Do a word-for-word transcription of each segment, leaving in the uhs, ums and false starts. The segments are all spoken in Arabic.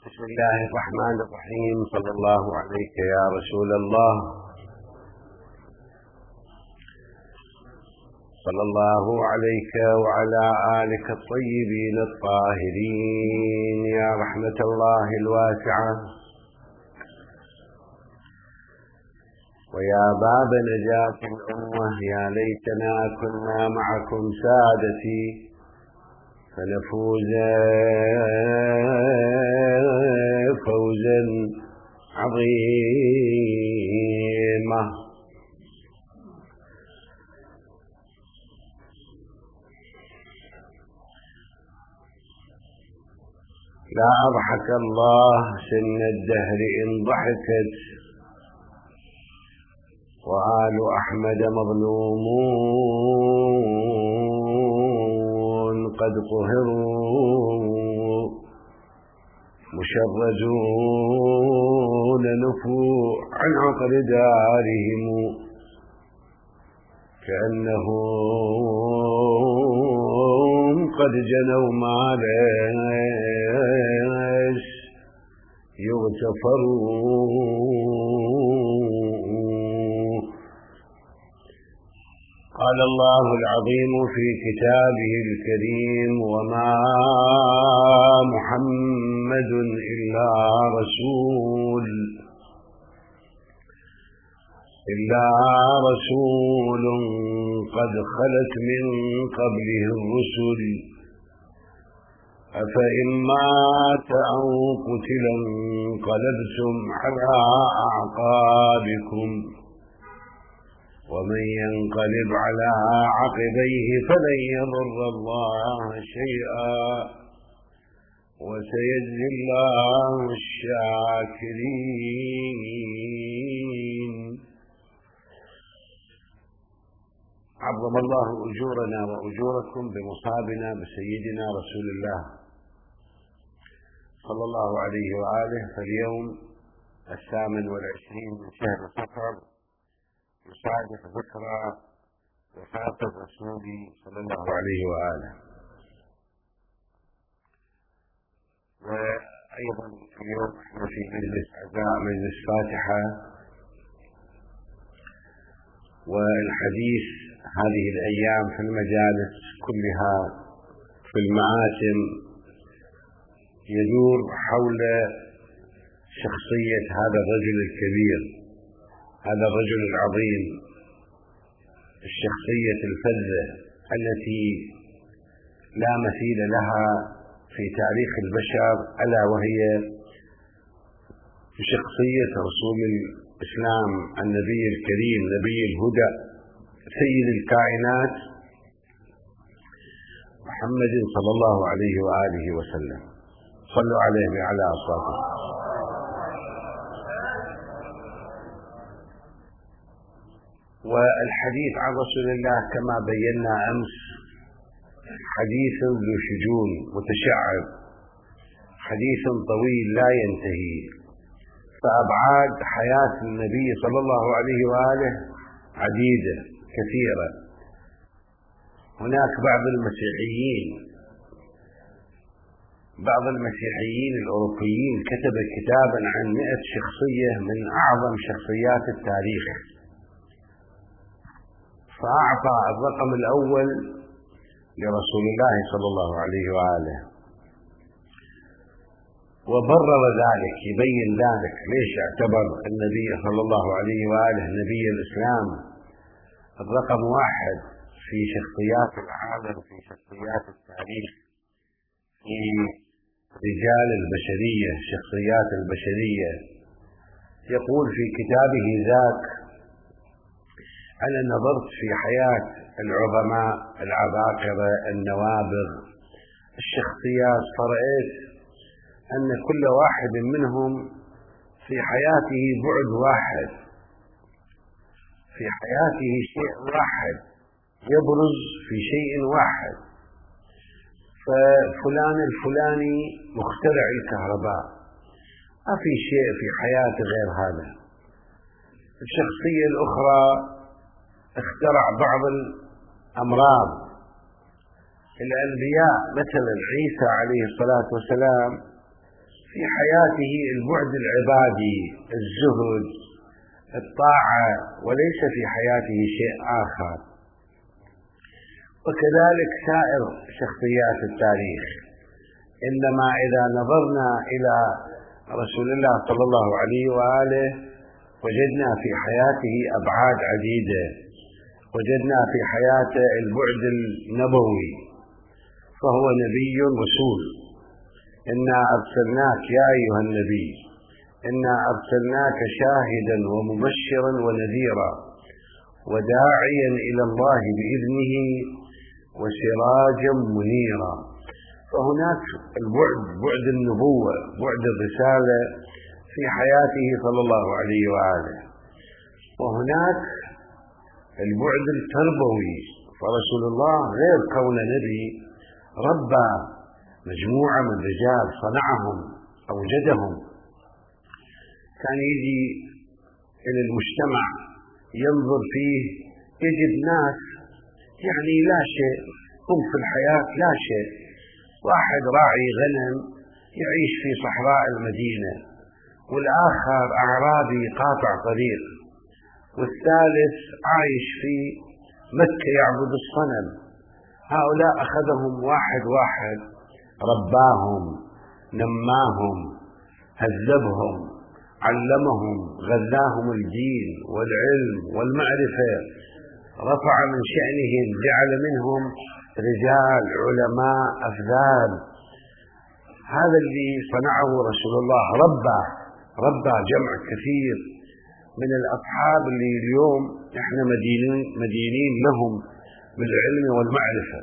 بسم الله الرحمن الرحيم. صلى الله عليك يا رسول الله، صلى الله عليك وعلى آلك الطيبين الطاهرين يا رحمة الله الواسعة، ويا باب نجاة الأمة. يا ليتنا كنا معكم سادتي فنفوز فوزا عظيما. لا أضحك الله سن الدهر إن ضحكت، وآل أحمد مظلومون قد قهروا، مشردون نفوا عن عقر دارهم، كأنهم قد جنوا ما ليس يغتفروا. قال الله العظيم في كتابه الكريم: وما محمد إلا رسول إلا رسول قد خلت من قبله الرسل، أفإن مات أو قتل انقلبتم على أعقابكم، ومن ينقلب على عقبيه فلن يضر الله شيئا، وسيجزي الله الشاكرين. عظم الله أجورنا وأجوركم بمصابنا بسيدنا رسول الله صلى الله عليه وآله. فاليوم الثامن والعشرين من شهر صفر يصادف ذكرى وفاة الرسول صلى الله عليه وآله. وأيضا اليوم نحن في مجلس عزاء، مجلس فاتحة، والحديث هذه الأيام في المجالس كلها في المآتم يدور حول شخصية هذا الرجل الكبير، هذا الرجل العظيم، الشخصية الفذة التي لا مثيل لها في تاريخ البشر، ألا وهي شخصية رسول الإسلام النبي الكريم، نبي الهدى، سيد الكائنات، محمد صلى الله عليه وآله وسلم. صلوا عليه بأعلى أصواتكم. والحديث عن رسول الله كما بينا أمس حديث ذو شجون متشعب، حديث طويل لا ينتهي، فأبعاد حياة النبي صلى الله عليه وآله عديدة كثيرة. هناك بعض المسيحيين بعض المسيحيين الأوروبيين كتب كتابا عن مئة شخصية من أعظم شخصيات التاريخ، فأعطى الرقم الأول لرسول الله صلى الله عليه وآله، وبرر ذلك، يبين ذلك ليش اعتبر النبي صلى الله عليه وآله نبي الإسلام الرقم واحد في شخصيات العالم، في شخصيات التاريخ، في رجال البشرية، شخصيات البشرية. يقول في كتابه ذاك: أنا نظرت في حياة العظماء العباقرة النوابغ الشخصيات، فرأيت أن كل واحد منهم في حياته بعد واحد، في حياته شيء واحد يبرز في شيء واحد. ففلان الفلاني مخترع الكهرباء، ما في شيء في حياته غير هذا. الشخصية الأخرى اخترع بعض الأمراض. الأنبياء مثلا عيسى عليه الصلاة والسلام في حياته البعد العبادي، الزهد، الطاعة، وليس في حياته شيء آخر. وكذلك سائر شخصيات التاريخ، إنما إذا نظرنا إلى رسول الله صلى الله عليه وآله وجدنا في حياته أبعاد عديدة، وجدنا في حياته البعد النبوي، فهو نبي رسول. إنا أرسلناك يا أيها النبي إنا أرسلناك شاهدا ومبشرا ونذيرا وداعيا إلى الله بإذنه وسراجا منيرا. فهناك البعد، بعد النبوة، بعد الرسالة في حياته صلى الله عليه وآله. وهناك البعد التربوي، فرسول الله غير كون نبي ربى مجموعة من رجال، صنعهم، أوجدهم. كان يجي إلى المجتمع ينظر فيه يجد ناس يعني لا شيء، هم في الحياة لا شيء. واحد راعي غنم يعيش في صحراء المدينة، والآخر أعرابي قاطع طريق، والثالث عايش في مكة يعبد الصنم. هؤلاء أخذهم واحد واحد، رباهم، نماهم، هذبهم، علمهم، غذاهم الدين والعلم والمعرفة، رفع من شأنهم، جعل منهم رجال علماء أفذاذ. هذا اللي صنعه رسول الله، ربى ربى جمع كثير من الأصحاب اللي اليوم احنا مدينين, مدينين لهم بالعلم والمعرفة.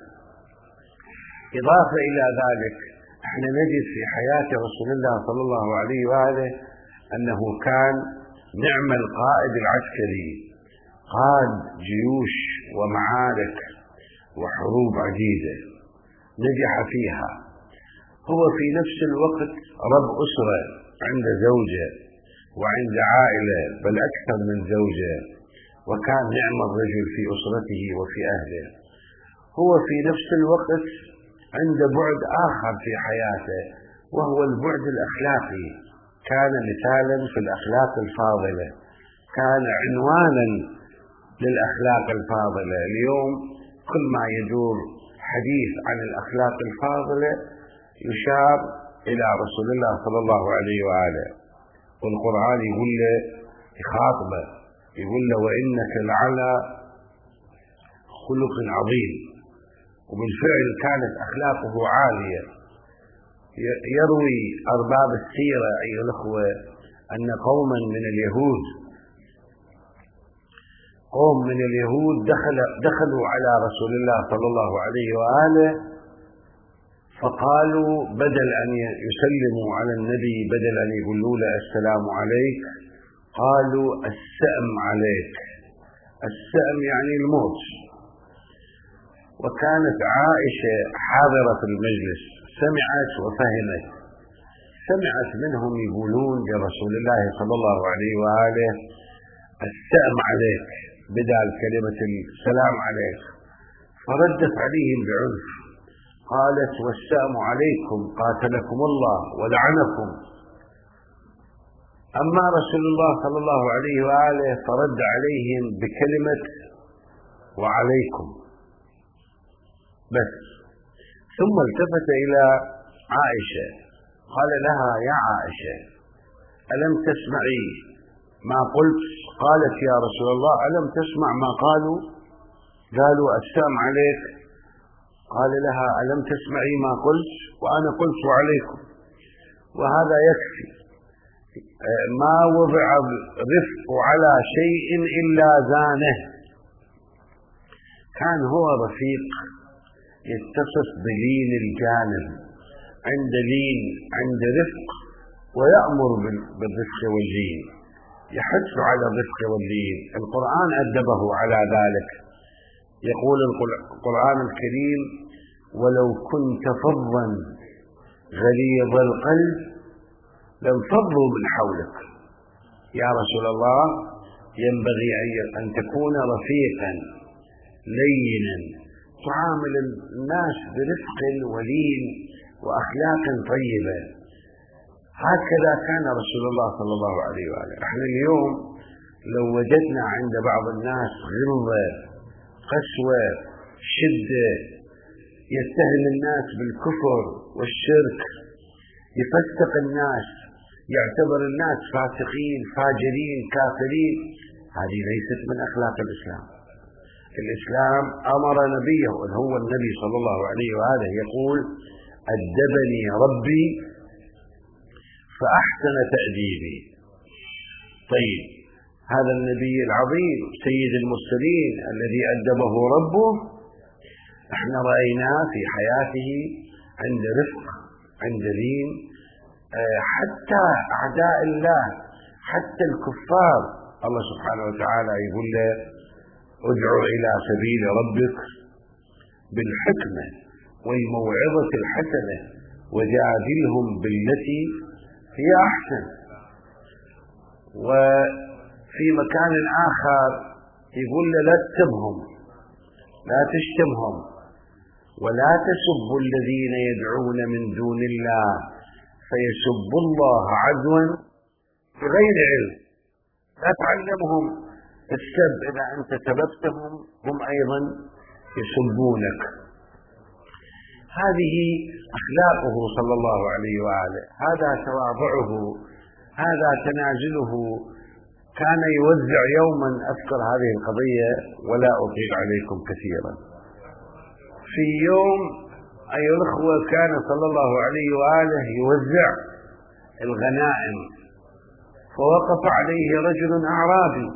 إضافة إلى ذلك احنا نجد في حياة رسول الله صلى الله عليه وآله أنه كان نعم القائد العسكري، قاد جيوش ومعارك وحروب عديدة نجح فيها. هو في نفس الوقت رب أسرة، عند زوجة وعند عائلة، بل أكثر من زوجة، وكان نعم الرجل في أسرته وفي أهله. هو في نفس الوقت عند بعد آخر في حياته، وهو البعد الأخلاقي. كان مثالا في الأخلاق الفاضلة، كان عنوانا للأخلاق الفاضلة. اليوم كل ما يدور حديث عن الأخلاق الفاضلة يشار إلى رسول الله صلى الله عليه وآله، والقرآن يقول له، يخاطبه، يقول له وإنك لعلى خلق عظيم. وبالفعل كانت أخلاقه عالية. يروي أرباب السيرة أيها الأخوة أن قوما من اليهود قوم من اليهود دخل دخلوا على رسول الله صلى الله عليه وآله، فقالوا بدل أن يسلموا على النبي، بدل أن يقولوا له السلام عليك، قالوا السأم عليك. السأم يعني الموت. وكانت عائشة حاضرة في المجلس، سمعت وفهمت، سمعت منهم يقولون لرسول الله صلى الله عليه وآله السأم عليك بدل كلمة السلام عليك، فردت عليهم بعنف، قالت والسأم عليكم قاتلكم الله ولعنكم. أما رسول الله صلى الله عليه وآله فرد عليهم بكلمة وعليكم بس. ثم التفت إلى عائشة قال لها يا عائشة ألم تسمعي ما قلت؟ قالت يا رسول الله ألم تسمع ما قالوا؟ قالوا السلام عليك. قال لها ألم تسمعي ما قلت؟ وأنا قلت وعليكم. وهذا يكفي. ما وضع الرفق على شيء إلا زانه. كان هو رفيق يتصف بلين الجانب، عند لين، عند رفق، ويأمر بالرفق واللين، يحث على الرفق واللين. القرآن أدبه على ذلك. يقول القرآن الكريم ولو كنت فظا غليظ القلب لانفضوا من حولك. يا رسول الله ينبغي أن تكون رفيقا لينا، تعامل الناس برفق ولين وأخلاق طيبة. هكذا كان رسول الله صلى الله عليه وآله. احنا اليوم لو وجدنا عند بعض الناس غلظة، قسوة، شدة، يتهم الناس بالكفر والشرك، يفسق الناس، يعتبر الناس فاسقين فاجرين كافرين، هذه ليست من أخلاق الإسلام. الإسلام أمر نبيه، هو النبي صلى الله عليه وآله يقول: أدبني ربي فأحسن تأديبي. طيب، هذا النبي العظيم سيد المرسلين الذي أدبه ربه، احنا رأيناه في حياته عند رفق، عند لين، حتى أعداء الله، حتى الكفار الله سبحانه وتعالى يقول له: ادعو إلى سبيل ربك بالحكمة والموعظة الحسنة وجادلهم بالتي هي أحسن. وفي مكان آخر يقول له: لا تسبهم، لا تشتمهم، ولا تسبوا الذين يدعون من دون الله فيسبوا الله عدوا بغير علم. لا تعلمهم السب، إذا أنت سببتهم هم أيضا يسبونك. هذه أخلاقه صلى الله عليه وآله، هذا تواضعه، هذا تنازله. كان يوزع يوما، أذكر هذه القضية ولا أطيل عليكم كثيرا، في يوم أيها الأخوة كان صلى الله عليه وآله يوزع الغنائم، فوقف عليه رجل أعرابي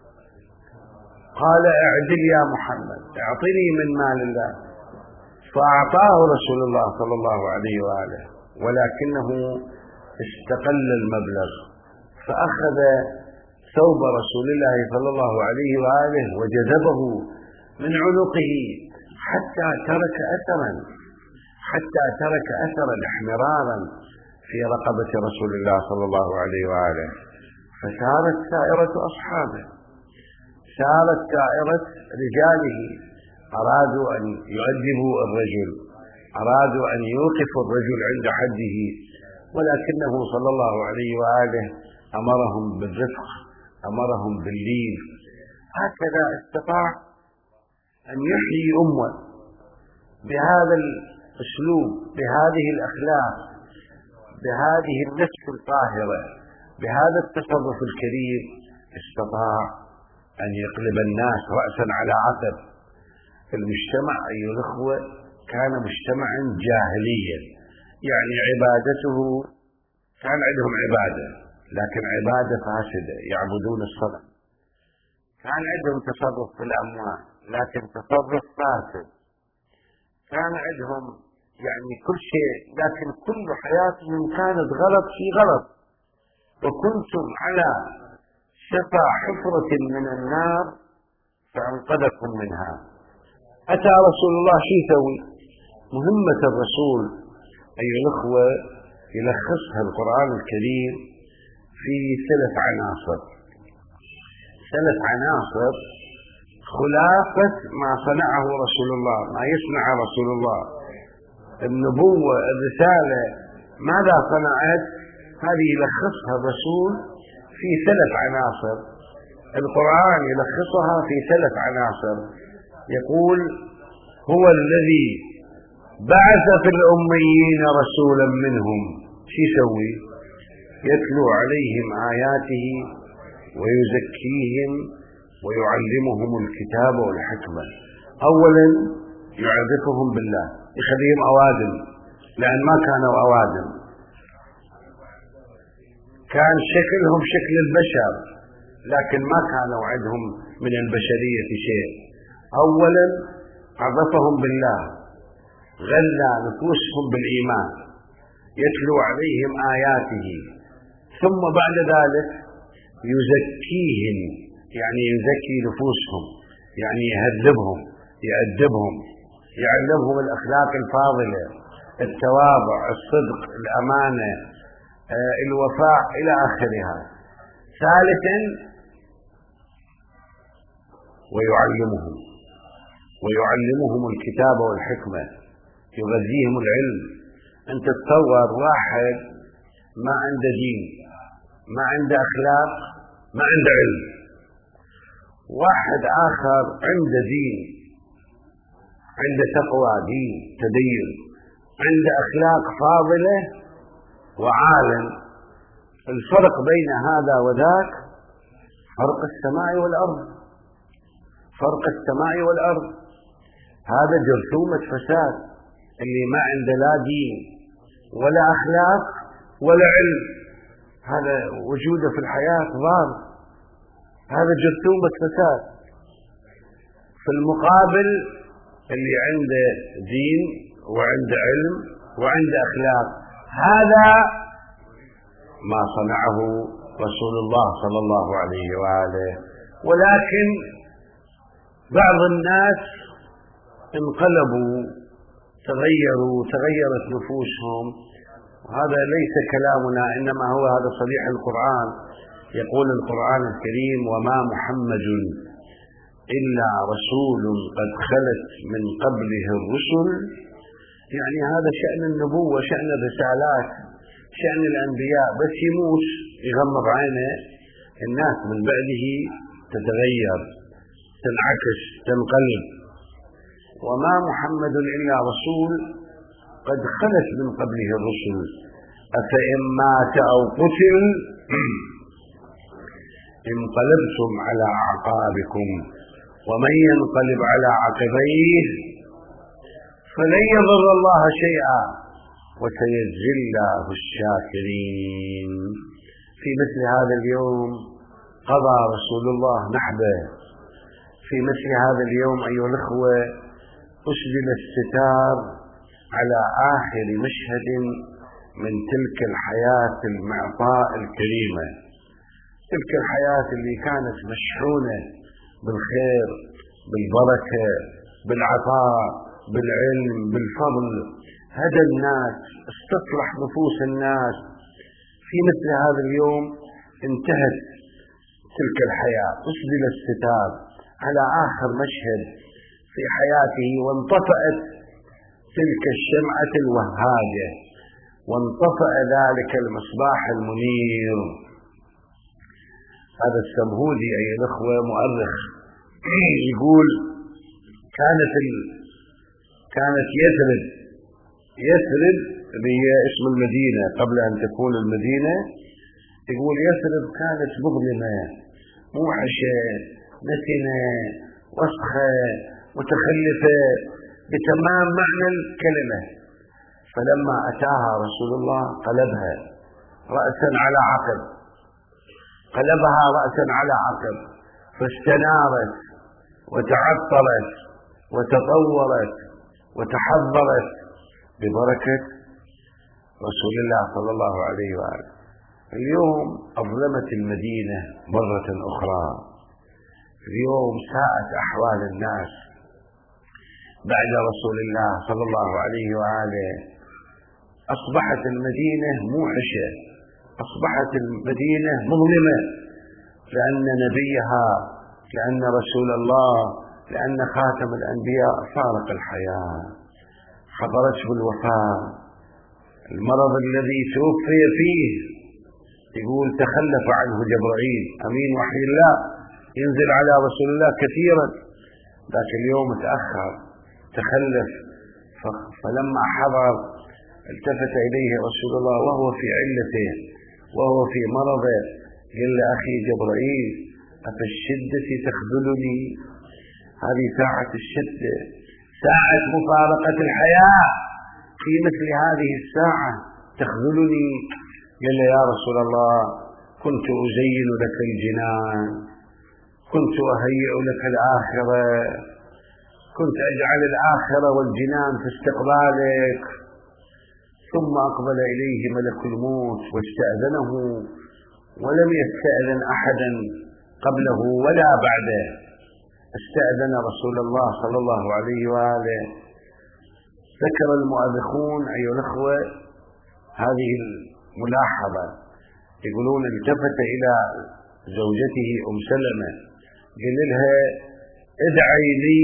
قال: اعدل يا محمد، اعطني من مال الله. فأعطاه رسول الله صلى الله عليه وآله، ولكنه استقل المبلغ، فأخذ ثوب رسول الله صلى الله عليه وآله وجذبه من عنقه حتى ترك أثرا حتى ترك أثرا احمرارا في رقبة رسول الله صلى الله عليه وآله. فسارت سائرة أصحابه، سارت سائرة رجاله، أرادوا أن يؤدبوا الرجل، أرادوا أن يوقفوا الرجل عند حده، ولكنه صلى الله عليه وآله أمرهم بالرفق، أمرهم باللين. هكذا استطاع أن يحيي أمة بهذا الأسلوب، بهذه الأخلاق، بهذه النفس الطاهرة، بهذا التصرف الكريم. استطاع أن يقلب الناس رأسا على عقب. المجتمع أيها الأخوة كان مجتمعا جاهليا، يعني عبادته كان عندهم عبادة، لكن عبادة فاسدة، يعبدون الصنم. كان عندهم تصرف في الأموال، لكن تصرف فاسد. كان عندهم يعني كل شيء، لكن كل حياتهم كانت غلط في غلط. وكنتم على شفا حفرة من النار فأنقذكم منها. أتى رسول الله شو يسوي؟ مهمة الرسول أيها الأخوة يلخصها القرآن الكريم في ثلاث عناصر، ثلاث عناصر خلافة ما صنعه رسول الله، ما يصنع رسول الله. النبوة، الرسالة، ماذا صنعت؟ هذه يلخصها الرسول في ثلاث عناصر. القرآن يلخصها في ثلاث عناصر. يقول: هو الذي بعث في الأميين رسولا منهم. شو يسوي؟ يتلو عليهم آياته ويزكيهم ويعلمهم الكتاب والحكمة. أولا يعرفهم بالله، يخليهم أوادم، لأن ما كانوا أوادم، كان شكلهم شكل البشر، لكن ما كانوا عندهم من البشرية شيء. أولا عرفهم بالله، غلى نفوسهم بالإيمان، يتلو عليهم آياته، ثم بعد ذلك يزكيهم، يعني يزكي نفوسهم، يعني يهذبهم، يأدبهم، يعلمهم الأخلاق الفاضلة، التواضع، الصدق، الأمانة، آه، الوفاء إلى آخرها. ثالثا ويعلمهم ويعلمهم الكتاب والحكمة، يغذيهم العلم. أنت تصور واحد ما عنده دين، ما عنده أخلاق، ما عنده علم. واحد آخر عنده دين، عنده تقوى، دين تدين، عنده أخلاق فاضلة وعالم. الفرق بين هذا وذاك فرق السماء والأرض، فرق السماء والأرض. هذا جرثومة فساد، اللي ما عنده لا دين ولا أخلاق ولا علم، هذا وجوده في الحياة ضار، هذا جرثومة فساد. في المقابل اللي عنده دين وعنده علم وعنده أخلاق، هذا ما صنعه رسول الله صلى الله عليه وآله. ولكن بعض الناس انقلبوا، تغيروا، تغيرت نفوسهم. وهذا ليس كلامنا، إنما هو هذا صريح القرآن. يقول القرآن الكريم: وما محمد إلا رسول قد خلت من قبله الرسل. يعني هذا شأن النبوة، شأن الرسالات، شأن الأنبياء. بس يموت يغمض عينه، الناس من بعده تتغير، تنعكس، تنقلب. وما محمد إلا رسول قد خلت من قبله الرسل أفإن مات أو قتل انقلبتم على أعقابكم ومن ينقلب على عقبيه فلن يضر الله شيئا وسيجزي الله الشاكرين. في مثل هذا اليوم قضى رسول الله نحبه. في مثل هذا اليوم أيها الأخوة أسدل الستار على آخر مشهد من تلك الحياة المعطاء الكريمة، تلك الحياة اللي كانت مشحونة بالخير، بالبركة، بالعطاء، بالعلم، بالفضل. هدى الناس، استصلح نفوس الناس. في مثل هذا اليوم انتهت تلك الحياة، أسدل الستار على آخر مشهد في حياته، وانطفأت تلك الشمعة الوهاجة، وانطفأ ذلك المصباح المنير. هذا السمهودي أيها الأخوة مؤرخ يقول: كانت ال... كانت يثرب، يثرب هي اسم المدينة قبل أن تكون المدينة. يقول يثرب كانت مظلمة، موحشة، نتنة، وسخة، متخلفة بتمام معنى الكلمة. فلما أتاها رسول الله قلبها رأسا على عقب، قلبها رأسا على عقب، فاستنارت وتعطرت وتطورت وتحضرت ببركة رسول الله صلى الله عليه وآله. اليوم أظلمت المدينة مرة أخرى. اليوم ساءت أحوال الناس بعد رسول الله صلى الله عليه وآله. أصبحت المدينة موحشة، أصبحت المدينة مظلمة، لأن نبيها، لأن رسول الله، لأن خاتم الأنبياء فارق الحياة، حضرته الوفاة. المرض الذي توفي فيه يقول تخلف عنه جبرائيل أمين وحي الله، ينزل على رسول الله كثيرا، لكن اليوم تأخر، تخلف. فلما حضر التفت إليه رسول الله وهو في علته وهو في مرضه، قال له: أخي جبرائيل، أفي الشدة تخذلني؟ هذه ساعة الشدة، ساعة مفارقة الحياة، في مثل هذه الساعة تخذلني؟ قال له: يا رسول الله، كنت أزين لك الجنان، كنت أهيئ لك الآخرة، كنت أجعل الآخرة والجنان في استقبالك. ثم أقبل إليه ملك الموت واستأذنه، ولم يستأذن أحدا قبله ولا بعده، استأذن رسول الله صلى الله عليه وآله. ذكر المؤرخون أيها الأخوة هذه الملاحظة، يقولون: التفت إلى زوجته أم سلمة قال لها: ادعي لي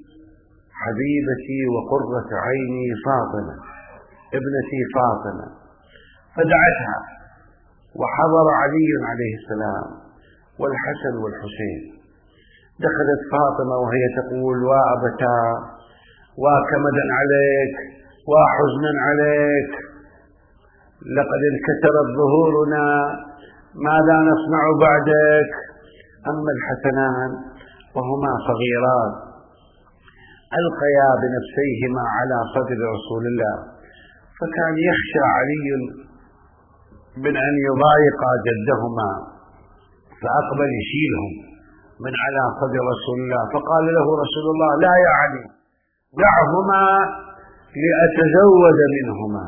حبيبتي وقرة عيني فاطمة، ابنتي فاطمة. فدعتها وحضر علي عليه السلام والحسن والحسين. دخلت فاطمة وهي تقول: وأبتا وكمدا عليك وحزنا عليك، لقد انكسرت ظهورنا، ماذا نصنع بعدك؟ أما الحسنان وهما صغيران ألقيا بنفسيهما على صدر رسول الله، فكان يخشى علي من أن يضايق جدهما، فأقبل يشيلهم من على صدر رسول الله، فقال له رسول الله: لا يا علي، دعهما لأتزود منهما،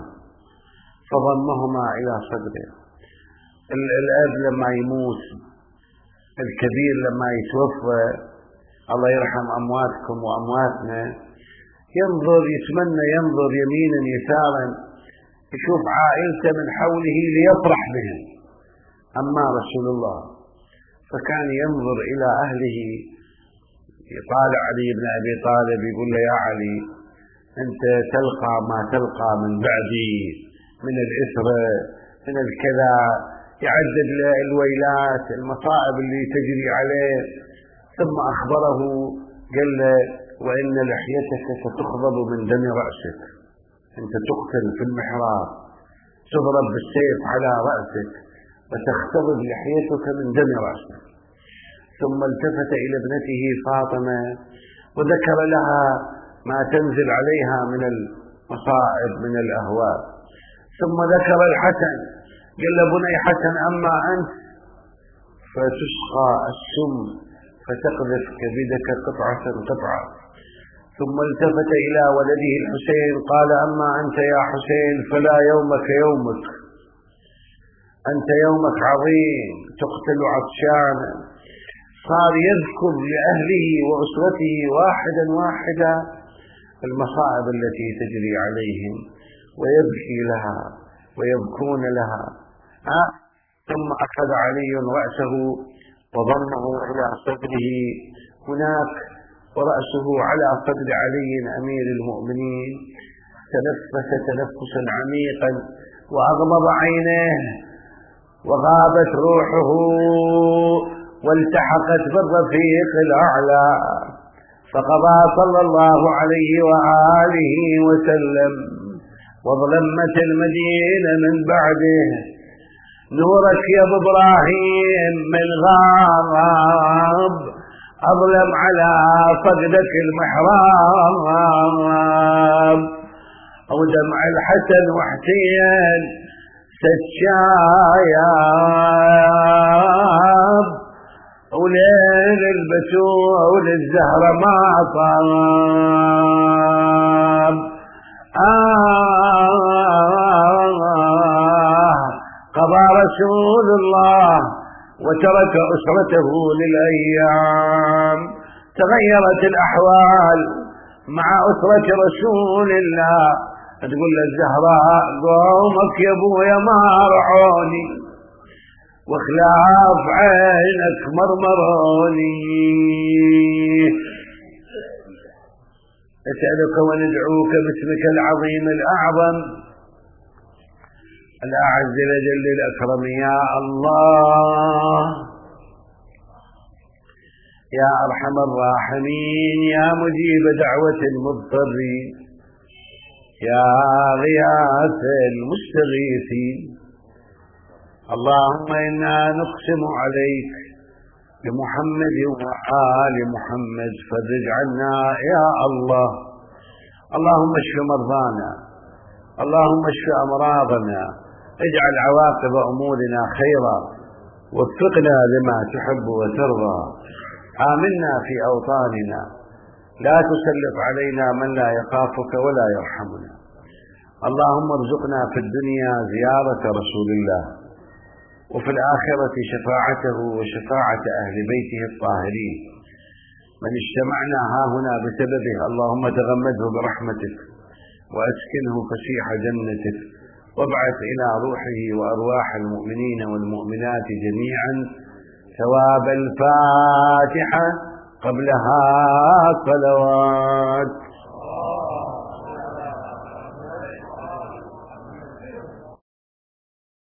فضمهما إلى صدره. الأب لما يموت، الكبير لما يتوفى، الله يرحم أمواتكم وأمواتنا، ينظر يتمنى ينظر يمينا يسارا يشوف عائلته من حوله ليفرح بهم. أما رسول الله فكان ينظر إلى أهله، يطالع علي بن أبي طالب يقول له: يا علي، أنت تلقى ما تلقى من بعدي من الإسرة من الكذا، يعدد له الويلات المصائب اللي تجري عليه، ثم أخبره قال له: وإن لحيتك ستخضب من دم رأسك، أنت تقتل في المحراب، تضرب بالسيف على رأسك وتختضب لحيتك من دم رأسك. ثم التفت إلى ابنته فاطمة وذكر لها ما تنزل عليها من المصائب من الأهوال، ثم ذكر الحسن قال له: بني حسن، أما أنت فتسقى السم فتقذف كبدك قطعة قطعة. ثم التفت إلى ولده الحسين قال: أما أنت يا حسين فلا يومك يومك، أنت يومك عظيم، تقتل عطشانا. صار يذكر لأهله وأسرته واحدا واحدا المصائب التي تجري عليهم ويبكي لها ويبكون لها. أه؟ ثم أخذ علي رأسه وضمه إلى صدره هناك، ورأسه على صدر علي أمير المؤمنين. تنفس تنفسا عميقا وأغمض عينيه وغابت روحه والتحقت بالرفيق الأعلى، فقضى صلى الله عليه وآله وسلم: وظلمت المدينة من بعده، نورك يا ابو إبراهيم من غاب، أظلم على فقدك المحراب، ودمع الحسن وحسين ستشايب، وليل البتول الزهرة ما طاب. آه قضى رسول الله وترك أسرته للأيام، تغيرت الأحوال مع أسرة رسول الله. تقول للزهراء: قومك يا ابويا ما رعوني، وخلاف عينك مرمروني، أسألك وندعوك باسمك العظيم الأعظم الأعز الأجل الأكرم، يا الله يا أرحم الراحمين، يا مجيب دعوة المضطرين، يا غياث المستغيثين. اللهم إنا نقسم عليك بمحمد وآل محمد، فرج عنا يا الله. اللهم اشف مرضانا، اللهم اشف أمراضنا، اجعل عواقب أمورنا خيرا، وفقنا لما تحب وترضى، آمنا في أوطاننا، لا تسلط علينا من لا يخافك ولا يرحمنا. اللهم ارزقنا في الدنيا زيارة رسول الله، وفي الآخرة شفاعته وشفاعة أهل بيته الطاهرين. من اجتمعنا ها هنا بسببه اللهم تغمده برحمتك، وأسكنه فسيح جنتك، وابعث إلى روحه وأرواح المؤمنين والمؤمنات جميعا ثواب الفاتحة قبلها صلوات.